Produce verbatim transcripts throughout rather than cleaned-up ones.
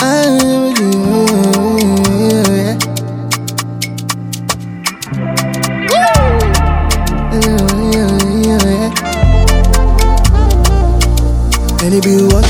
And it be what?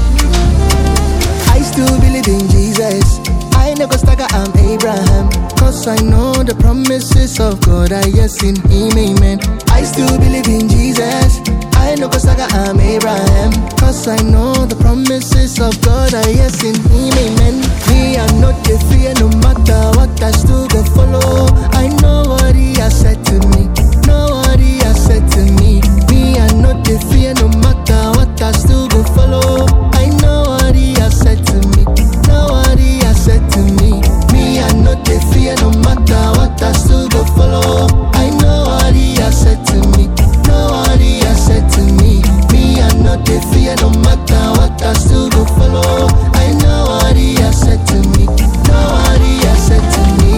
I still believe in Jesus. I never stagger, I'm Abraham. Cause I know the promises of God are yes in him, amen. I still believe in Jesus. I never stagger, I'm Abraham. Cause I know the promises of God are yes in him, amen. Me, I'm not the fear, no matter what, I still go follow. I know what he has said to me. Know what he has said to me. Me, I'm not the fear, no matter what, I still go follow. I know what he has said to me. Know what he has said to me. Me, I'm not the fear, no matter what, I still go follow. I know what he has said to me. Know what he has said to me. Me, I'm not the fear, no matter what, I still go follow. I know what he has said to me. Know what he has said to me.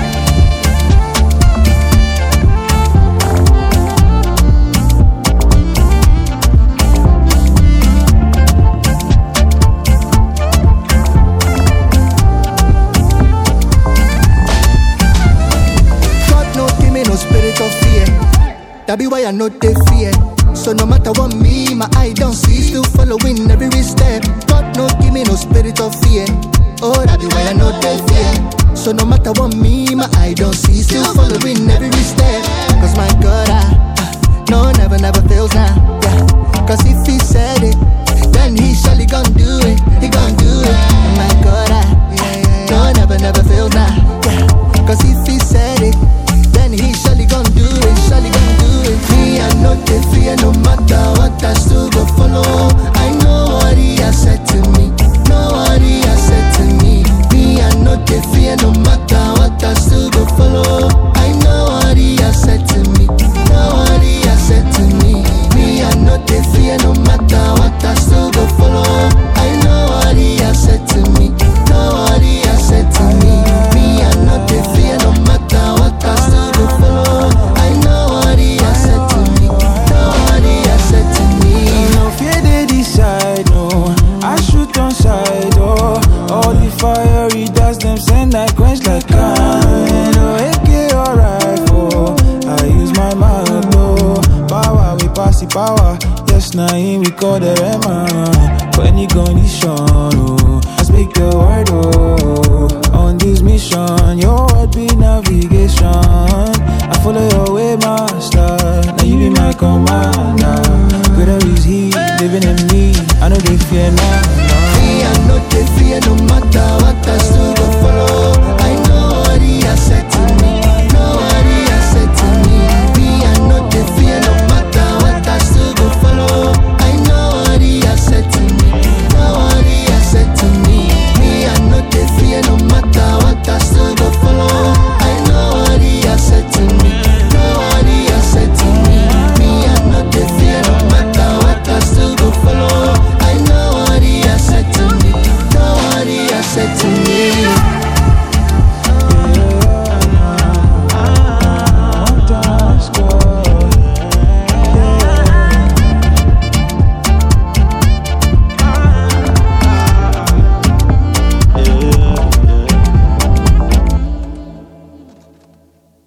Spirit of fear, that be why I know they fear. So no matter what me, my eye don't see, still following every step. God no give me no spirit of fear. Oh, that be why I know they fear. So no matter what me, my eye don't see, still following every step. Cause my God, I, uh, no, never, never fails now. Yeah. Cause if he said it, then he surely gon' do it. He gon' do it. And my God, I, no, never, never fails now. Yeah. Cause if he said it, then he surely gon' do it, surely gon' do it. Me, I know they fear, no matter what, I still go follow. I know what he has said to me. Know what he has said to me. Me, I know they fear, no matter what, I still go follow. I know what he has said to me. Know what he has said to me. Me, I know they fear, no matter what, I still go follow. I know what he has said to me. Know what he has said to me. Me, I know they fear, no matter what, I still go follow. I know what he has said to me. Know what he has said to me. No fear they decide, no. I shoot on side, oh. All the fiery dust them send I quench like kind. Oh, A K or rifle, I use my mouth, oh. Power, we pass the power. Yes, now we call the Rema. For any condition, oh. I speak the word, oh. On this mission, your word be navigation. I follow your way, master. Now you be my commander. Greater is he living in me. I know they fear now. Me, I know they fear no matter